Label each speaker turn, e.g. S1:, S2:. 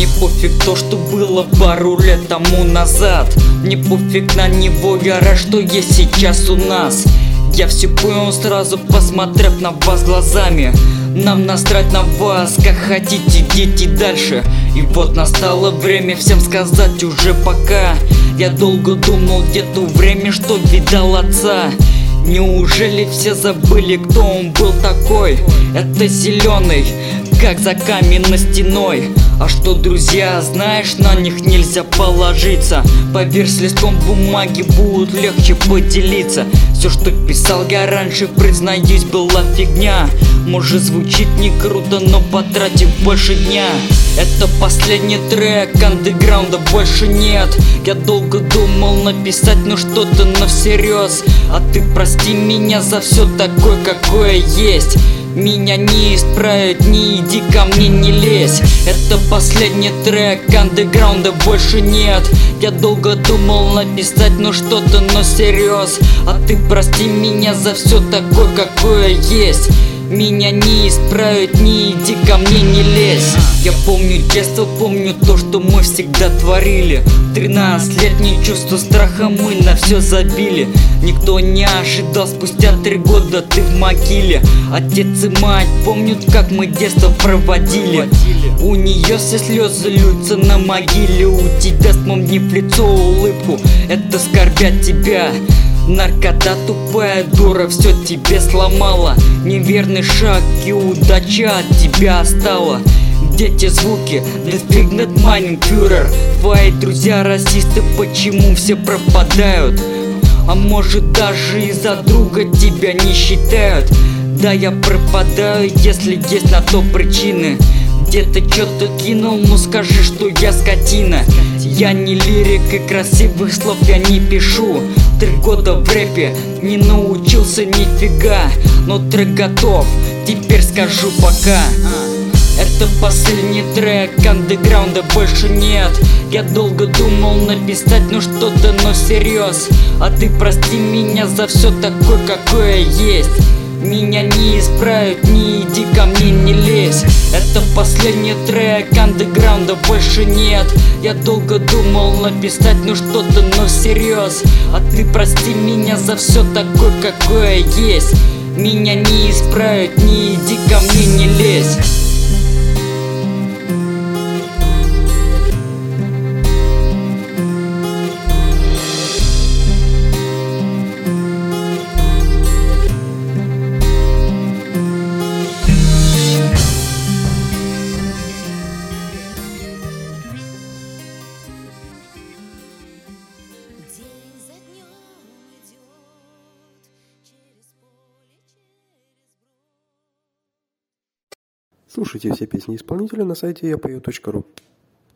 S1: пофиг то, что было пару лет тому назад. Мне пофиг на него, я рад, что есть сейчас у нас. Я все понял сразу, посмотрев на вас глазами. Нам насрать на вас, как хотите, идите дальше. И вот настало время всем сказать уже пока. Я долго думал где-то время, что видал отца. Неужели все забыли, кто он был такой? Это зеленый, как за каменной стеной. А что, друзья, знаешь, на них нельзя положиться. Поверь, с листком бумаги будет легче поделиться. Все, что писал я раньше, признаюсь, была фигня. Может, звучит не круто, но потратив больше дня. Это последний трек, андеграунда больше нет. Я долго думал написать, но что-то но всерьез. А ты прости меня за все такое, какое есть. Меня не исправить, не иди ко мне, не лезь. Это последний трек, андеграунда больше нет. Я долго думал написать, но что-то но всерьез. А ты прости меня за все такое, какое есть. Меня не исправить, не иди ко мне, не лезь. Я помню детство, помню то, что мы всегда творили. 13 лет, не чувство страха, мы на все забили. Никто не ожидал, спустя 3 года ты в могиле. Отец и мать помнят, как мы детство проводили. У нее все слезы льются на могиле. У тебя, вспомни в лицо улыбку, это скорбят тебя. Наркота тупая дура, все тебе сломала. Неверный шаг и удача от тебя остала. Где те звуки? Достигнет майнинг фюрер. Твои друзья расисты, почему все пропадают? А может даже из-за друга тебя не считают? Да, я пропадаю, если есть на то причины. Где-то что-то кинул, ну скажи, что я скотина. Я не лирик и красивых слов я не пишу. 3 года в рэпе, не научился нифига. Но трек готов, теперь скажу пока. Это последний трек, андеграунда больше нет. Я долго думал написать, но что-то но всерьез. А ты прости меня за все такое, какое есть. Меня не исправить, не иди ко мне, не лезь. Это последний трек, андеграунда больше нет. Я долго думал написать, но что-то но всерьез. А ты прости меня за все такое, какое есть. Меня не исправить, не иди ко мне, не лезь.
S2: Слушайте все песни исполнителя на сайте yapою.ru.